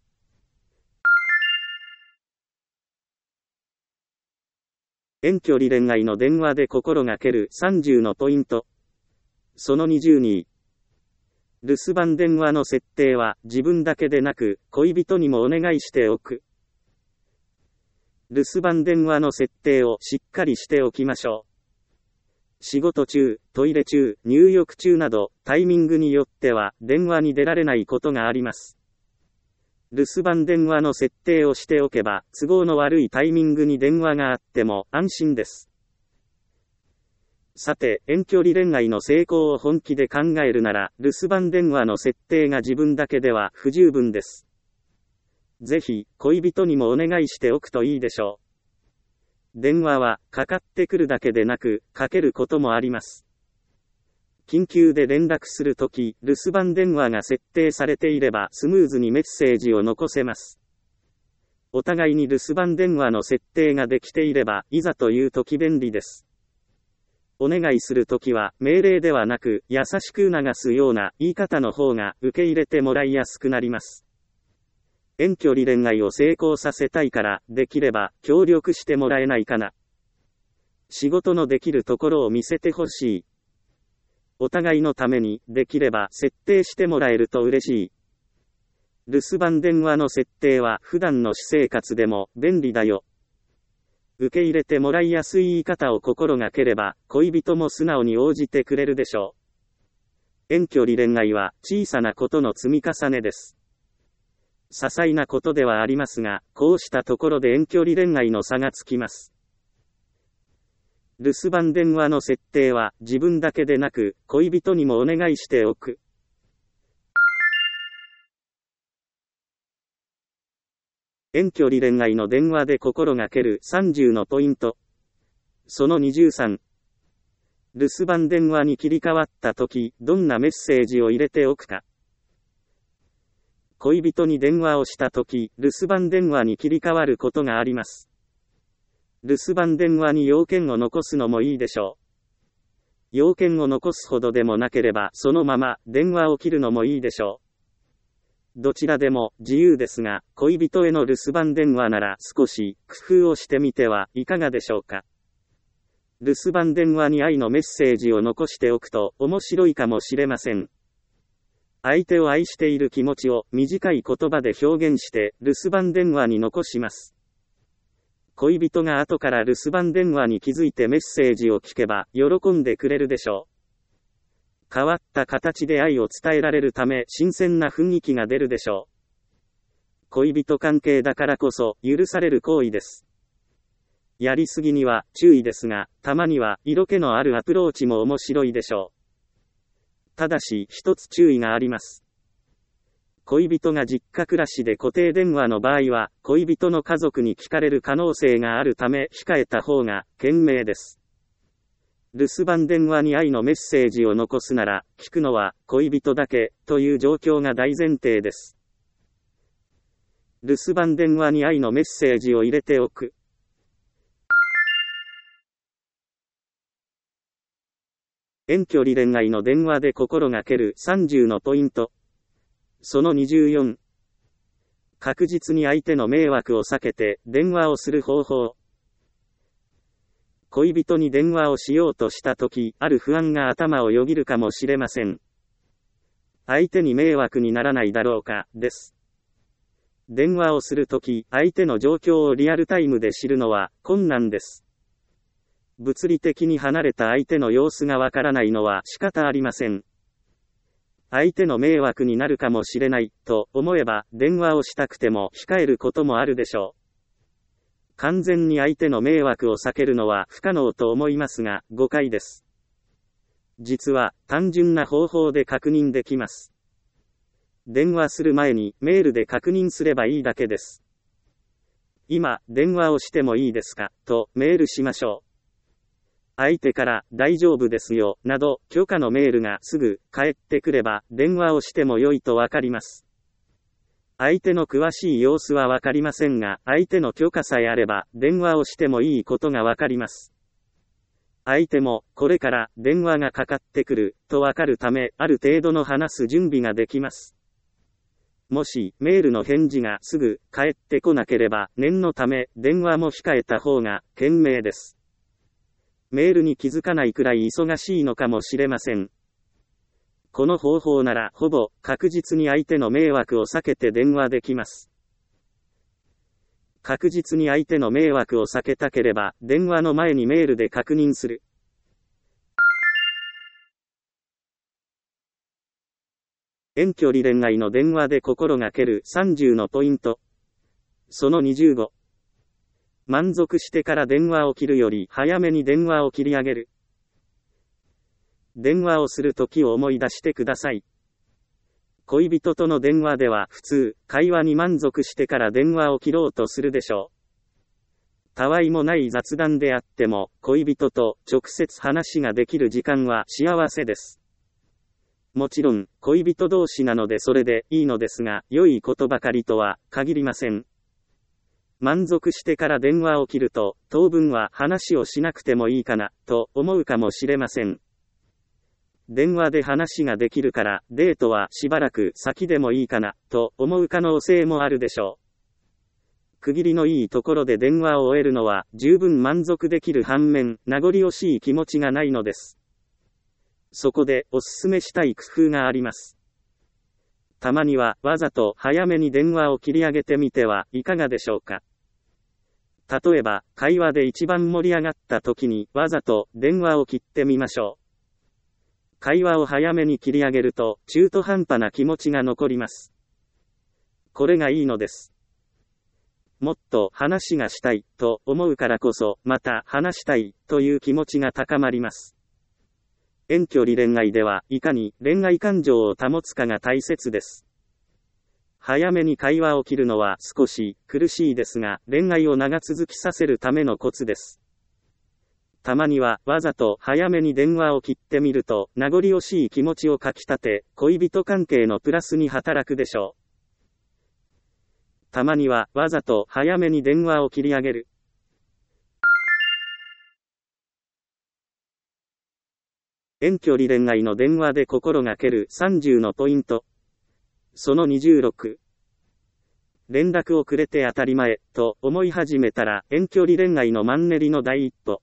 遠距離恋愛の電話で心がける30のポイント。その22。留守番電話の設定は自分だけでなく恋人にもお願いしておく。留守番電話の設定をしっかりしておきましょう。仕事中、トイレ中、入浴中などタイミングによっては電話に出られないことがあります。留守番電話の設定をしておけば、都合の悪いタイミングに電話があっても安心です。さて、遠距離恋愛の成功を本気で考えるなら、留守番電話の設定が自分だけでは不十分です。ぜひ、恋人にもお願いしておくといいでしょう。電話は、かかってくるだけでなく、かけることもあります。緊急で連絡するとき、留守番電話が設定されていればスムーズにメッセージを残せます。お互いに留守番電話の設定ができていれば、いざというとき便利です。お願いするときは、命令ではなく、優しく促すような言い方の方が受け入れてもらいやすくなります。遠距離恋愛を成功させたいから、できれば、協力してもらえないかな。仕事のできるところを見せてほしい。お互いのために、できれば設定してもらえると嬉しい。留守番電話の設定は普段の私生活でも便利だよ。受け入れてもらいやすい言い方を心がければ、恋人も素直に応じてくれるでしょう。遠距離恋愛は小さなことの積み重ねです。些細なことではありますが、こうしたところで遠距離恋愛の差がつきます。留守番電話の設定は自分だけでなく恋人にもお願いしておく。遠距離恋愛の電話で心がける30のポイント。その23。留守番電話に切り替わったとき、どんなメッセージを入れておくか。恋人に電話をしたとき、留守番電話に切り替わることがあります。留守番電話に要件を残すのもいいでしょう。要件を残すほどでもなければそのまま電話を切るのもいいでしょう。どちらでも自由ですが、恋人への留守番電話なら少し工夫をしてみてはいかがでしょうか。留守番電話に愛のメッセージを残しておくと面白いかもしれません。相手を愛している気持ちを短い言葉で表現して留守番電話に残します。恋人が後から留守番電話に気づいてメッセージを聞けば喜んでくれるでしょう。変わった形で愛を伝えられるため新鮮な雰囲気が出るでしょう。恋人関係だからこそ許される行為です。やりすぎには注意ですが、たまには色気のあるアプローチも面白いでしょう。ただし一つ注意があります。恋人が実家暮らしで固定電話の場合は、恋人の家族に聞かれる可能性があるため控えた方が賢明です。留守番電話に愛のメッセージを残すなら、聞くのは恋人だけという状況が大前提です。留守番電話に愛のメッセージを入れておく。遠距離恋愛の電話で心がける30のポイント。その24。確実に相手の迷惑を避けて電話をする方法。恋人に電話をしようとしたとき、ある不安が頭をよぎるかもしれません。相手に迷惑にならないだろうか、です。 電話をするとき、相手の状況をリアルタイムで知るのは困難です。物理的に離れた相手の様子がわからないのは仕方ありません。相手の迷惑になるかもしれないと思えば電話をしたくても控えることもあるでしょう。完全に相手の迷惑を避けるのは不可能と思いますが誤解です。実は単純な方法で確認できます。電話する前にメールで確認すればいいだけです。今電話をしてもいいですかとメールしましょう。相手から大丈夫ですよなど許可のメールがすぐ返ってくれば電話をしても良いとわかります。相手の詳しい様子はわかりませんが相手の許可さえあれば電話をしてもいいことがわかります。相手もこれから電話がかかってくるとわかるためある程度の話す準備ができます。もしメールの返事がすぐ返ってこなければ念のため電話も控えた方が賢明です。メールに気づかないくらい忙しいのかもしれません。この方法ならほぼ確実に相手の迷惑を避けて電話できます。確実に相手の迷惑を避けたければ電話の前にメールで確認する。遠距離恋愛の電話で心がける30のポイント。その25。満足してから電話を切るより早めに電話を切り上げる。電話をするときを思い出してください。恋人との電話では普通、会話に満足してから電話を切ろうとするでしょう。たわいもない雑談であっても、恋人と直接話ができる時間は幸せです。もちろん、恋人同士なのでそれでいいのですが、良いことばかりとは限りません。満足してから電話を切ると、当分は話をしなくてもいいかな、と思うかもしれません。電話で話ができるから、デートはしばらく先でもいいかな、と思う可能性もあるでしょう。区切りのいいところで電話を終えるのは、十分満足できる反面、名残惜しい気持ちがないのです。そこで、おすすめしたい工夫があります。たまには、わざと早めに電話を切り上げてみてはいかがでしょうか。例えば、会話で一番盛り上がった時にわざと電話を切ってみましょう。会話を早めに切り上げると中途半端な気持ちが残ります。これがいいのです。もっと話がしたいと思うからこそ、また話したいという気持ちが高まります。遠距離恋愛ではいかに恋愛感情を保つかが大切です。早めに会話を切るのは少し苦しいですが、恋愛を長続きさせるためのコツです。たまにはわざと早めに電話を切ってみると、名残惜しい気持ちをかきたて、恋人関係のプラスに働くでしょう。たまにはわざと早めに電話を切り上げる。遠距離恋愛の電話で心がける30のポイント。その26。連絡をくれて当たり前、と思い始めたら遠距離恋愛のマンネリの第一歩。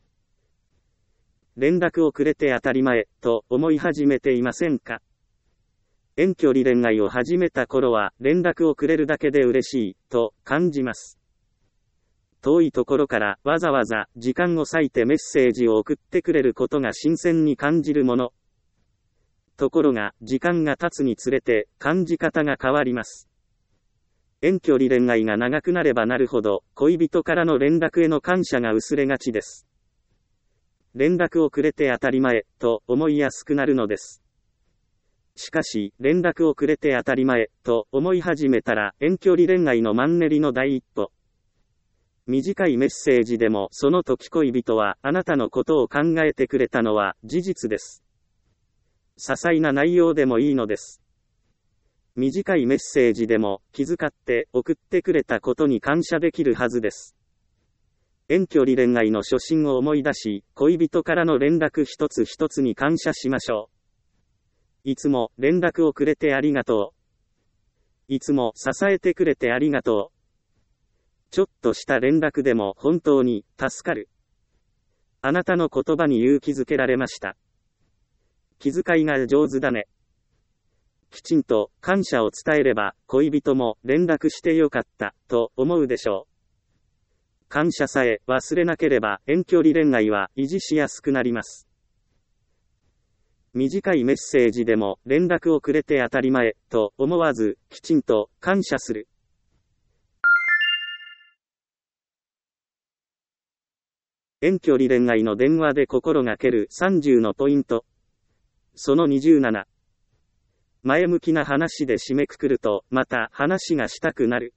連絡をくれて当たり前、と思い始めていませんか？遠距離恋愛を始めた頃は連絡をくれるだけで嬉しい、と感じます。遠いところからわざわざ時間を割いてメッセージを送ってくれることが新鮮に感じるもの。ところが、時間が経つにつれて、感じ方が変わります。遠距離恋愛が長くなればなるほど、恋人からの連絡への感謝が薄れがちです。連絡をくれて当たり前、と思いやすくなるのです。しかし、連絡をくれて当たり前、と思い始めたら、遠距離恋愛のマンネリの第一歩。短いメッセージでも、その時恋人は、あなたのことを考えてくれたのは、事実です。些細な内容でもいいのです。短いメッセージでも気遣って送ってくれたことに感謝できるはずです。遠距離恋愛の初心を思い出し、恋人からの連絡一つ一つに感謝しましょう。いつも連絡をくれてありがとう。いつも支えてくれてありがとう。ちょっとした連絡でも本当に助かる。あなたの言葉に勇気づけられました。気遣いが上手だね。 きちんと感謝を伝えれば、恋人も連絡してよかった、と思うでしょう。感謝さえ忘れなければ遠距離恋愛は維持しやすくなります。短いメッセージでも連絡をくれて当たり前と思わず、きちんと感謝する。遠距離恋愛の電話で心がける30のポイント。その27。前向きな話で締めくくると、また話がしたくなる。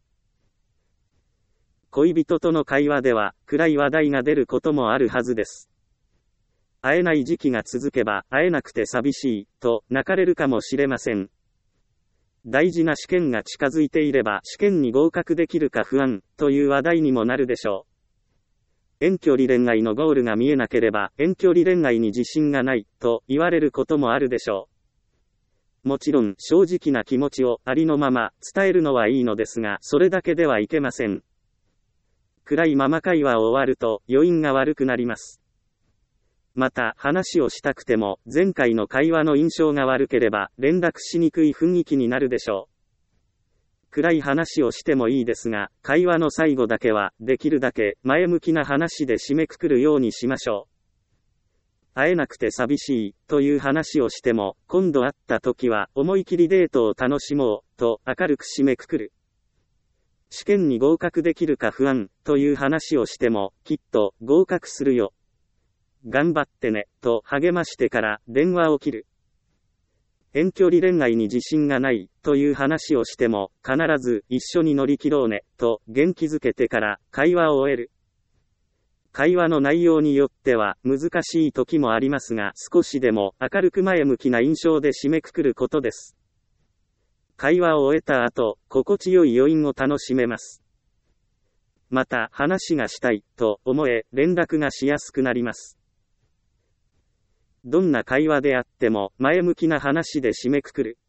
恋人との会話では、暗い話題が出ることもあるはずです。会えない時期が続けば、会えなくて寂しい、と泣かれるかもしれません。大事な試験が近づいていれば、試験に合格できるか不安、という話題にもなるでしょう。遠距離恋愛のゴールが見えなければ、遠距離恋愛に自信がない、と言われることもあるでしょう。もちろん、正直な気持ちをありのまま伝えるのはいいのですが、それだけではいけません。暗いまま会話を終わると、余韻が悪くなります。また、話をしたくても、前回の会話の印象が悪ければ、連絡しにくい雰囲気になるでしょう。暗い話をしてもいいですが、会話の最後だけは、できるだけ前向きな話で締めくくるようにしましょう。会えなくて寂しい、という話をしても、今度会った時は、思い切りデートを楽しもう、と明るく締めくくる。試験に合格できるか不安、という話をしても、きっと、合格するよ。頑張ってね、と励ましてから電話を切る。遠距離恋愛に自信がない、という話をしても、必ず一緒に乗り切ろうね、と元気づけてから会話を終える。会話の内容によっては難しい時もありますが、少しでも明るく前向きな印象で締めくくることです。会話を終えた後、心地よい余韻を楽しめます。また、話がしたい、と思え、連絡がしやすくなります。どんな会話であっても、前向きな話で締めくくる。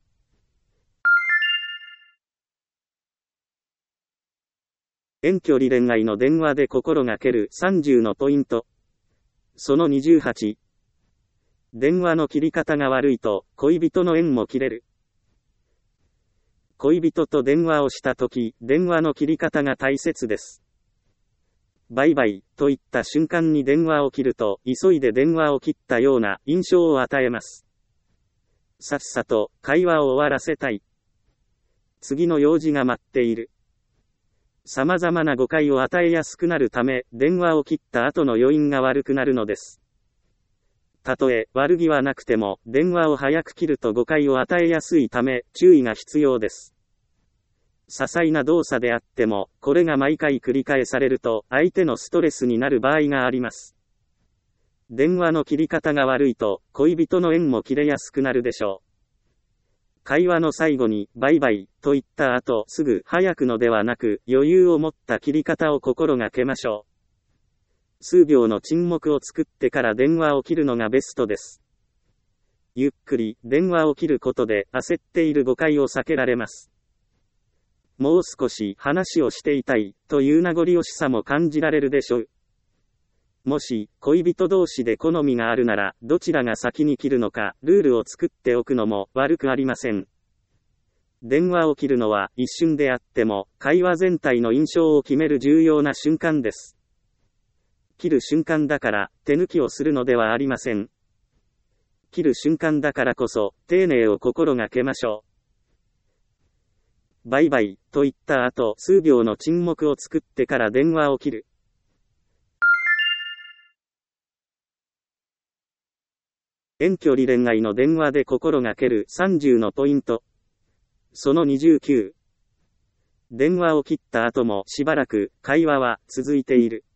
遠距離恋愛の電話で心がける30のポイント。その28。電話の切り方が悪いと、恋人の縁も切れる。恋人と電話をしたとき、電話の切り方が大切です。バイバイ、と言った瞬間に電話を切ると、急いで電話を切ったような印象を与えます。さっさと会話を終わらせたい。次の用事が待っている。様々な誤解を与えやすくなるため、電話を切った後の余韻が悪くなるのです。たとえ悪気はなくても、電話を早く切ると誤解を与えやすいため、注意が必要です。些細な動作であっても、これが毎回繰り返されると、相手のストレスになる場合があります。電話の切り方が悪いと、恋人の縁も切れやすくなるでしょう。会話の最後に、バイバイ、と言った後、すぐ早くのではなく、余裕を持った切り方を心がけましょう。数秒の沈黙を作ってから電話を切るのがベストです。ゆっくり、電話を切ることで、焦っている誤解を避けられます。もう少し話をしていたい、という名残惜しさも感じられるでしょう。もし、恋人同士で好みがあるなら、どちらが先に切るのか、ルールを作っておくのも悪くありません。電話を切るのは一瞬であっても、会話全体の印象を決める重要な瞬間です。切る瞬間だから、手抜きをするのではありません。切る瞬間だからこそ、丁寧を心がけましょう。バイバイ、と言った後、数秒の沈黙を作ってから電話を切る。遠距離恋愛の電話で心がける30のポイント。その29。電話を切った後もしばらく会話は続いている。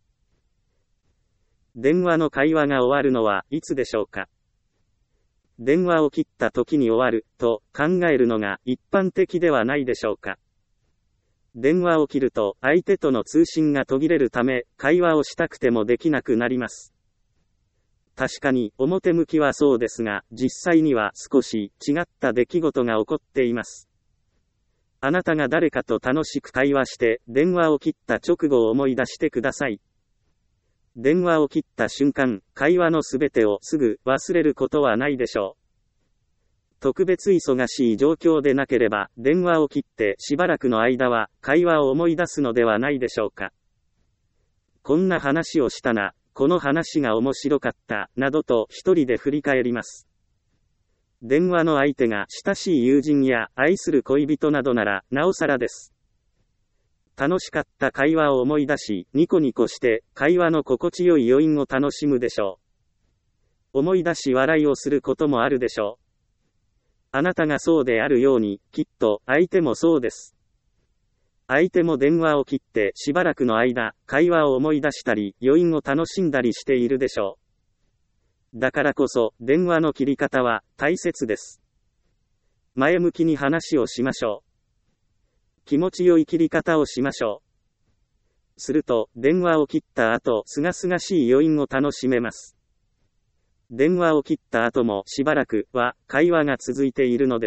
電話の会話が終わるのはいつでしょうか。電話を切った時に終わると考えるのが一般的ではないでしょうか。電話を切ると相手との通信が途切れるため会話をしたくてもできなくなります。確かに表向きはそうですが、実際には少し違った出来事が起こっています。あなたが誰かと楽しく会話して電話を切った直後を思い出してください。電話を切った瞬間、会話のすべてをすぐ忘れることはないでしょう。 特別忙しい状況でなければ、電話を切ってしばらくの間は、会話を思い出すのではないでしょうか。こんな話をしたな、この話が面白かった、などと一人で振り返ります。電話の相手が親しい友人や愛する恋人などなら、なおさらです。楽しかった会話を思い出し、ニコニコして、会話の心地よい余韻を楽しむでしょう。思い出し笑いをすることもあるでしょう。あなたがそうであるように、きっと相手もそうです。相手も電話を切ってしばらくの間、会話を思い出したり、余韻を楽しんだりしているでしょう。だからこそ、電話の切り方は大切です。前向きに話をしましょう。気持ちよい切り方をしましょう。すると、電話を切った後、すがすがしい余韻を楽しめます。電話を切った後もしばらくは会話が続いているのです。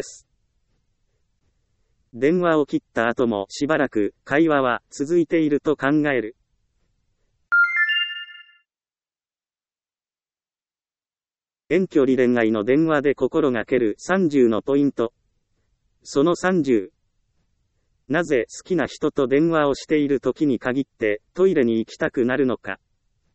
電話を切った後もしばらく会話は続いていると考える。遠距離恋愛の電話で心がける30のポイント。その30。なぜ好きな人と電話をしている時に限ってトイレに行きたくなるのか。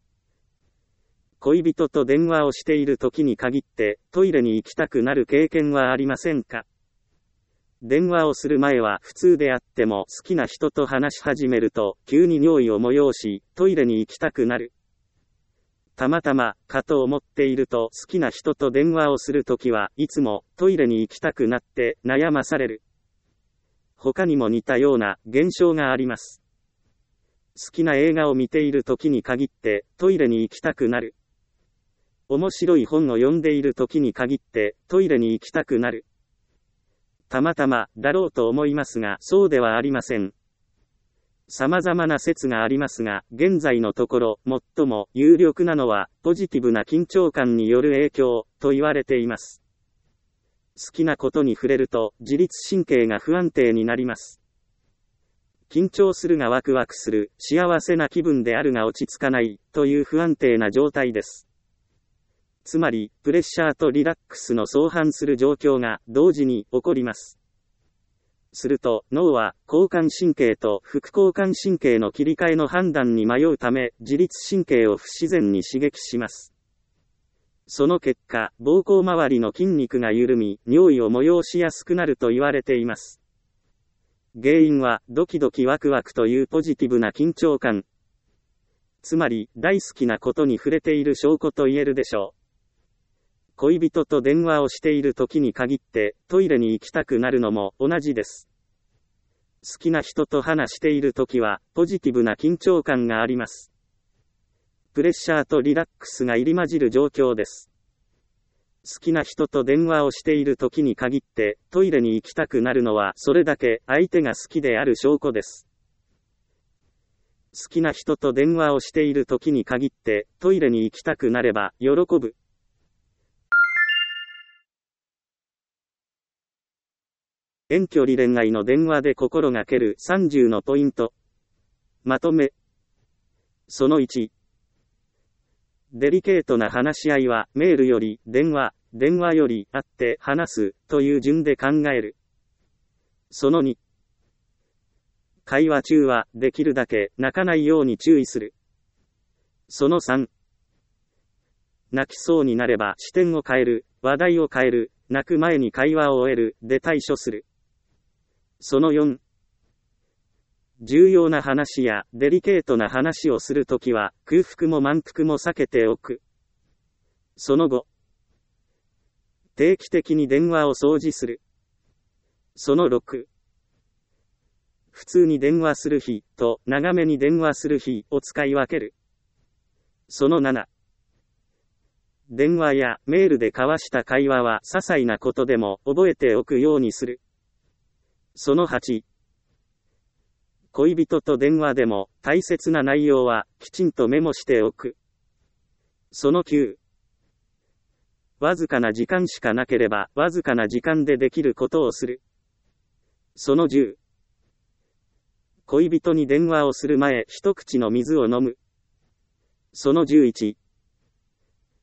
恋人と電話をしている時に限ってトイレに行きたくなる経験はありませんか？電話をする前は普通であっても好きな人と話し始めると急に尿意を催しトイレに行きたくなる。たまたまかと思っていると好きな人と電話をするときはいつもトイレに行きたくなって悩まされる。他にも似たような現象があります。好きな映画を見ているときに限ってトイレに行きたくなる。面白い本を読んでいる時に限ってトイレに行きたくなる。たまたまだろうと思いますが、そうではありません。様々な説がありますが、現在のところ最も有力なのはポジティブな緊張感による影響と言われています。好きなことに触れると自律神経が不安定になります。緊張するがワクワクする、幸せな気分であるが落ち着かないという不安定な状態です。つまり、プレッシャーとリラックスの相反する状況が同時に起こります。すると、脳は交感神経と副交感神経の切り替えの判断に迷うため、自律神経を不自然に刺激します。その結果、膀胱周りの筋肉が緩み、尿意を催しやすくなると言われています。原因は、ドキドキワクワクというポジティブな緊張感。つまり、大好きなことに触れている証拠と言えるでしょう。恋人と電話をしている時に限ってトイレに行きたくなるのも同じです。好きな人と話している時はポジティブな緊張感があります。プレッシャーとリラックスが入り混じる状況です。好きな人と電話をしている時に限ってトイレに行きたくなるのはそれだけ相手が好きである証拠です。好きな人と電話をしている時に限ってトイレに行きたくなれば喜ぶ。遠距離恋愛の電話で心がける30のポイント。まとめ。その1。デリケートな話し合いはメールより電話より会って話すという順で考える。その2。会話中はできるだけ泣かないように注意する。その3。泣きそうになれば視点を変える、話題を変える、泣く前に会話を終えるで対処する。その4。重要な話やデリケートな話をするときは空腹も満腹も避けておく。その5。定期的に電話を掃除する。その6。普通に電話する日と長めに電話する日を使い分ける。その7。電話やメールで交わした会話は些細なことでも覚えておくようにする。その8。恋人と電話でも大切な内容はきちんとメモしておく。その9。わずかな時間しかなければわずかな時間でできることをする。その10。恋人に電話をする前一口の水を飲む。その11。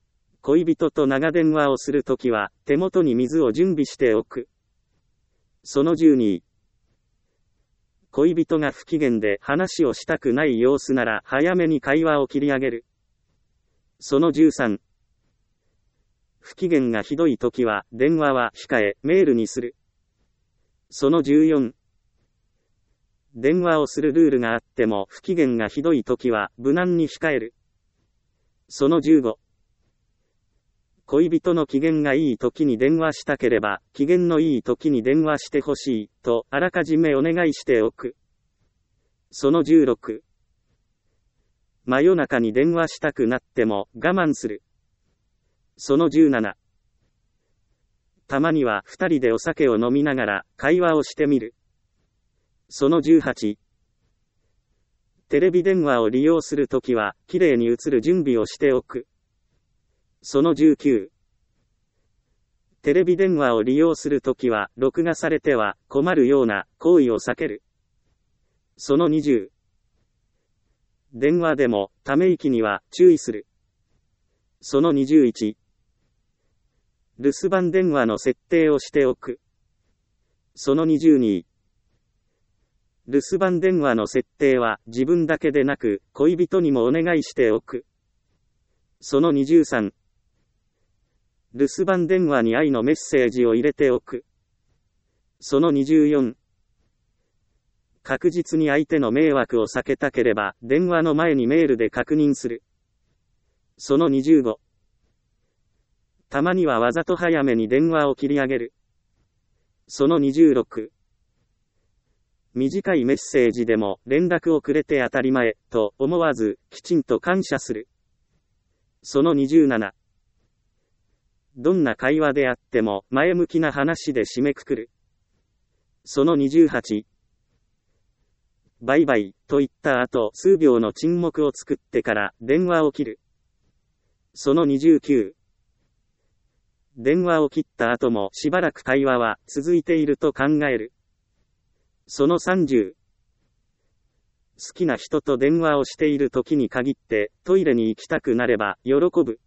恋人と長電話をするときは、手元に水を準備しておく。その12。恋人が不機嫌で話をしたくない様子なら早めに会話を切り上げる。その13。不機嫌がひどいときは電話は控え、メールにする。その14。電話をするルールがあっても不機嫌がひどいときは無難に控える。その15。恋人の機嫌がいいときに電話したければ、機嫌のいいときに電話してほしい、とあらかじめお願いしておく。その16。真夜中に電話したくなっても我慢する。その17。たまには二人でお酒を飲みながら会話をしてみる。その18。テレビ電話を利用するときは、きれいに映る準備をしておく。その19。テレビ電話を利用するときは、録画されては困るような行為を避ける。その20。電話でも、ため息には注意する。その21。留守番電話の設定をしておく。その22。留守番電話の設定は自分だけでなく恋人にもお願いしておく。その23。留守番電話に愛のメッセージを入れておく。その24。確実に相手の迷惑を避けたければ電話の前にメールで確認する。その25。たまにはわざと早めに電話を切り上げる。その26。短いメッセージでも連絡をくれて当たり前と思わずきちんと感謝する。その27。どんな会話であっても前向きな話で締めくくる。その28。バイバイと言った後数秒の沈黙を作ってから電話を切る。その29。電話を切った後もしばらく会話は続いていると考える。その30。好きな人と電話をしている時に限ってトイレに行きたくなれば喜ぶ。